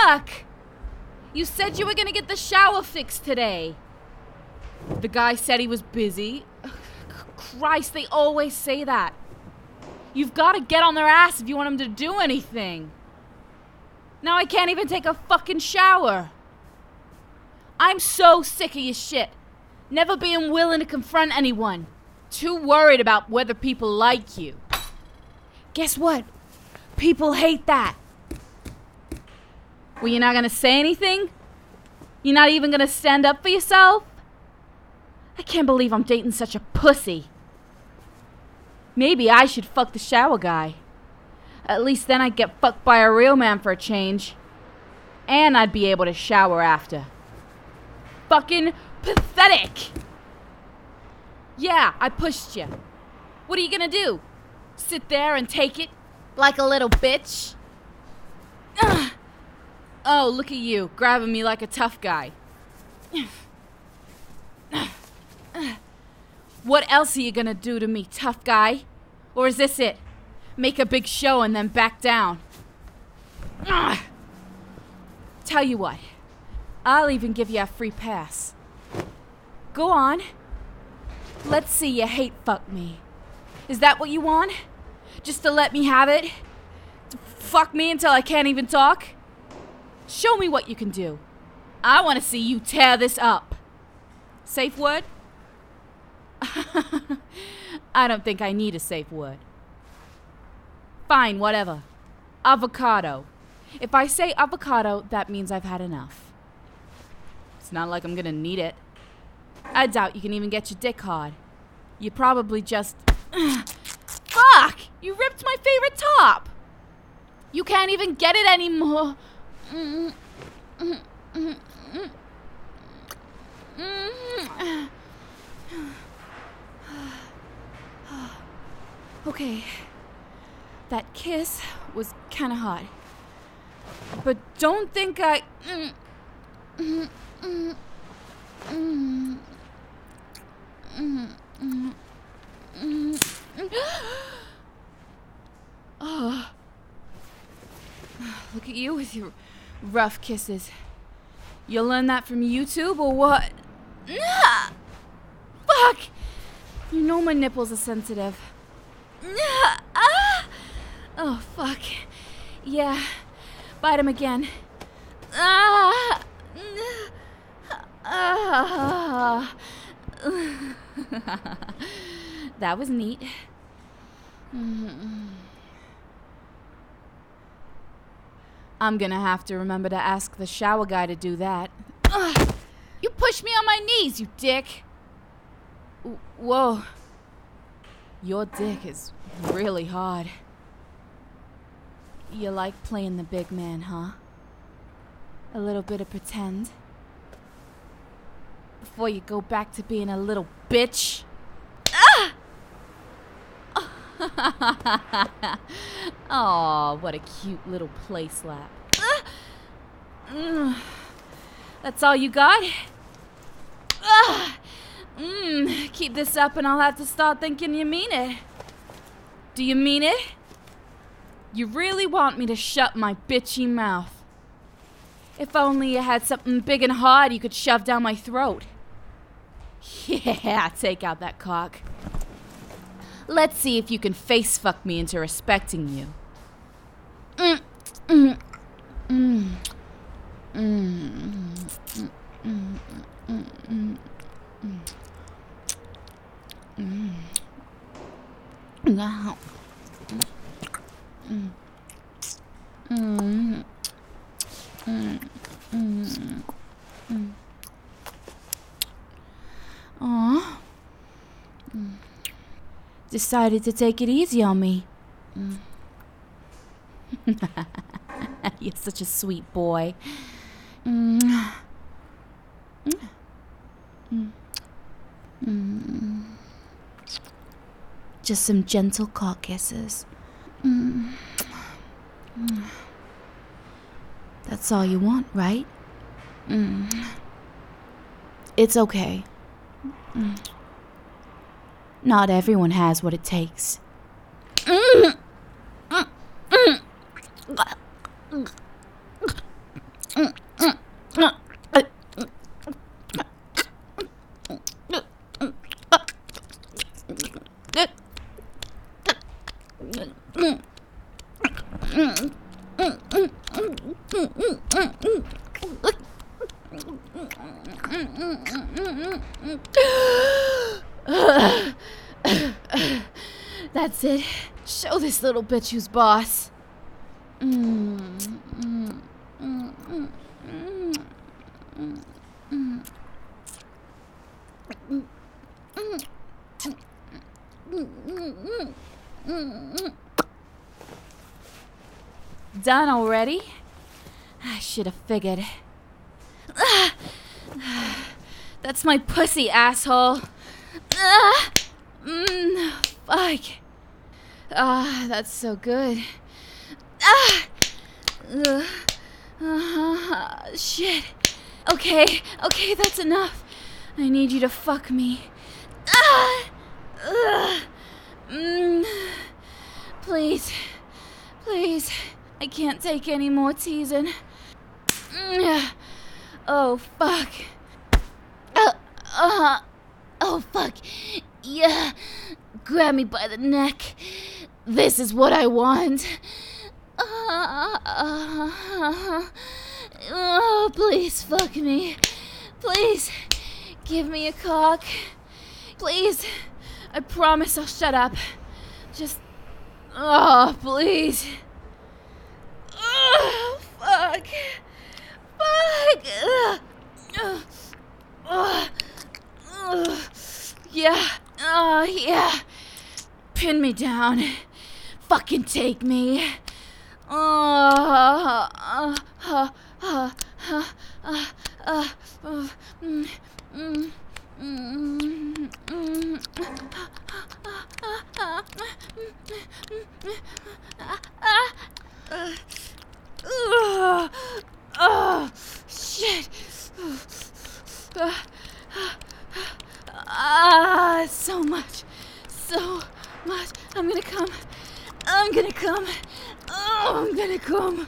fuck? You said you were gonna get the shower fixed today. The guy said he was busy. Christ, they always say that. You've got to get on their ass if you want them to do anything. Now I can't even take a fucking shower. I'm so sick of your shit. Never being willing to confront anyone. Too worried about whether people like you. Guess what? People hate that. Well, you're not gonna say anything? You're not even gonna stand up for yourself? I can't believe I'm dating such a pussy. Maybe I should fuck the shower guy. At least then I'd get fucked by a real man for a change. And I'd be able to shower after. Fucking pathetic! Yeah, I pushed you. What are you gonna do? Sit there and take it? Like a little bitch? Ugh. Oh, look at you, grabbing me like a tough guy. What else are you gonna do to me, tough guy? Or is this it? Make a big show and then back down? Ugh. Tell you what, I'll even give you a free pass. Go on. Let's see you hate fuck me. Is that what you want? Just to let me have it? To fuck me until I can't even talk? Show me what you can do. I want to see you tear this up. Safe word? I don't think I need a safe word. Fine, whatever. Avocado. If I say avocado, that means I've had enough. It's not like I'm gonna need it. I doubt you can even get your dick hard. You probably just... Fuck! You ripped my favorite top! You can't even get it anymore. Okay. That kiss was kinda hot. But don't think I... Oh. Look at you with your rough kisses. You'll learn that from YouTube or what? Fuck! You know my nipples are sensitive. Oh, fuck. Yeah. Bite him again. That was neat. I'm gonna have to remember to ask the shower guy to do that. You pushed me on my knees, you dick! Whoa. Your dick is really hard. You like playing the big man, huh? A little bit of pretend? Before you go back to being a little bitch? Aw, what a cute little play slap. That's all you got? Keep this up and I'll have to start thinking you mean it. Do you mean it? You really want me to shut my bitchy mouth? If only you had something big and hard you could shove down my throat. Yeah, take out that cock. Let's see if you can face fuck me into respecting you. Aw. Decided to take it easy on me. You're such a sweet boy. Just some gentle cock kisses. That's all you want, right? It's okay. Not everyone has what it takes. That's it. Show this little bitch who's boss. Done already? I should have figured. That's my pussy, asshole. Fuck. That's so good. Shit. Okay, that's enough. I need you to fuck me. Please. I can't take any more teasing. Oh, fuck. Oh, fuck. Yeah. Grab me by the neck. This is what I want. Oh, please fuck me. Please. Give me a cock. Please. I promise I'll shut up. Just... Oh, please. Oh, fuck. Yeah. Yeah. Pin me down. Fucking take me. Shit. So much. I'm gonna come. Oh, I'm gonna come.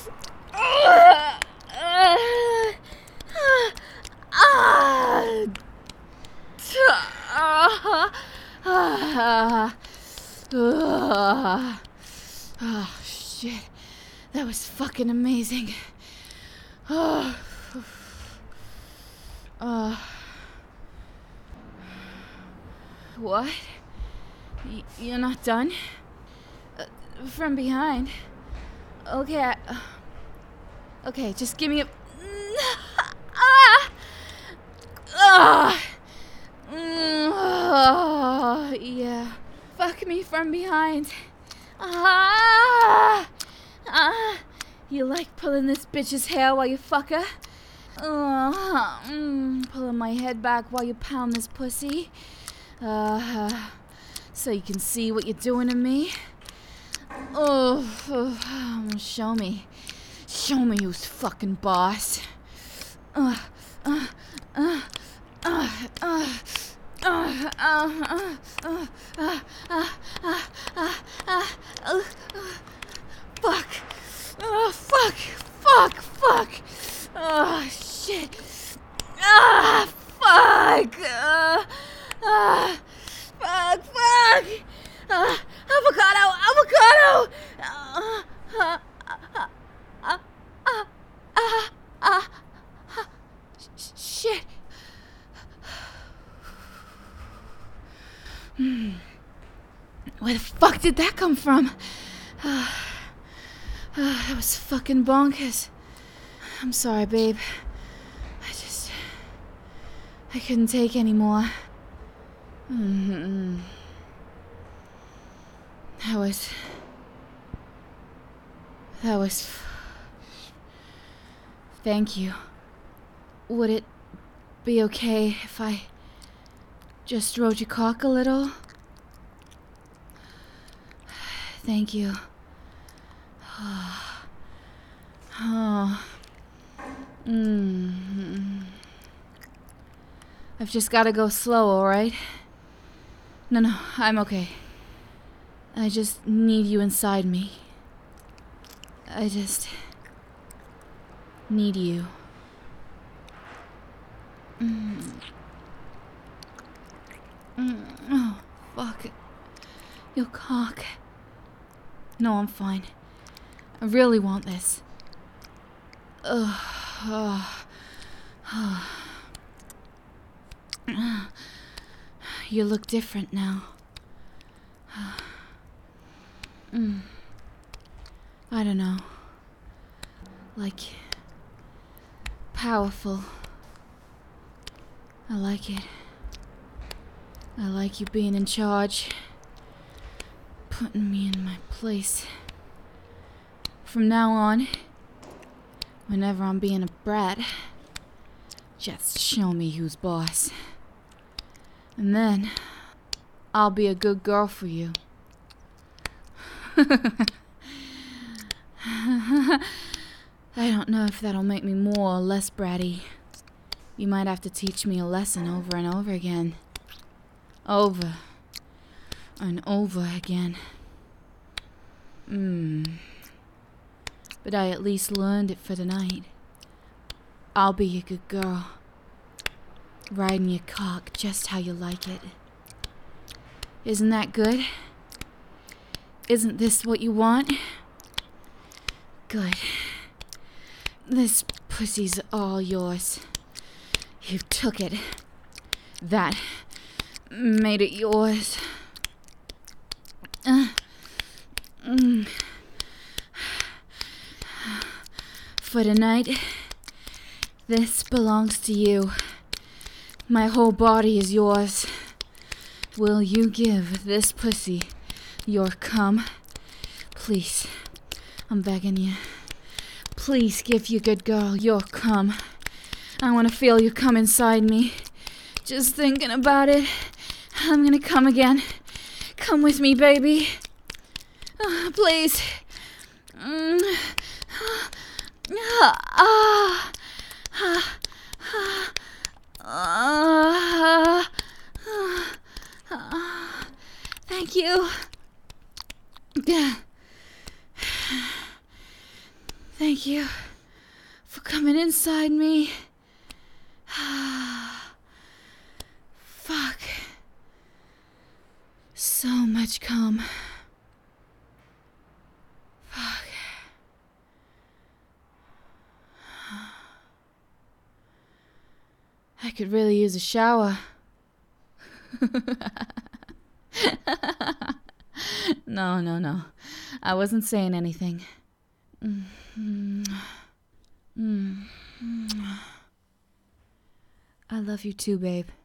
Oh, shit. That was fucking amazing. What? You're not done? From behind? Okay. Okay, just give me a... Yeah. Fuck me from behind. You like pulling this bitch's hair while you fuck her? Pulling my head back while you pound this pussy? So you can see what you're doing to me? Show me. Show me who's fucking boss. Fuck. Fuck. Oh, shit. Fuck. Fuck. Avocado. Shit. Where the fuck did that come from? That was fucking bonkers. I'm sorry, babe. I couldn't take any more. That was... Thank you. Would it be okay if I just rode your cock a little? Thank you. I've just gotta go slow, alright? No, I'm okay. I just need you inside me. I just need you. Oh, fuck. Your cock. No, I'm fine. I really want this. You look different now. I don't know. Like, powerful. I like it. I like you being in charge. Putting me in my place. From now on, whenever I'm being a brat, just show me who's boss. And then, I'll be a good girl for you. I don't know if that'll make me more or less bratty. You might have to teach me a lesson over and over again. Over and over again. But I at least learned it for tonight. I'll be a good girl. Riding your cock just how you like it. Isn't that good? Isn't this what you want? Good. This pussy's all yours. You took it. That made it yours. For tonight, this belongs to you. My whole body is yours. Will you give this pussy your cum? Please, I'm begging you. Please give you good girl your cum. I want to feel you come inside me. Just thinking about it, I'm gonna come again. Come with me, baby. Please. Thank you. Thank you for coming inside me. Fuck. So much cum. Fuck. I could really use a shower. No. I wasn't saying anything. I love you too, babe.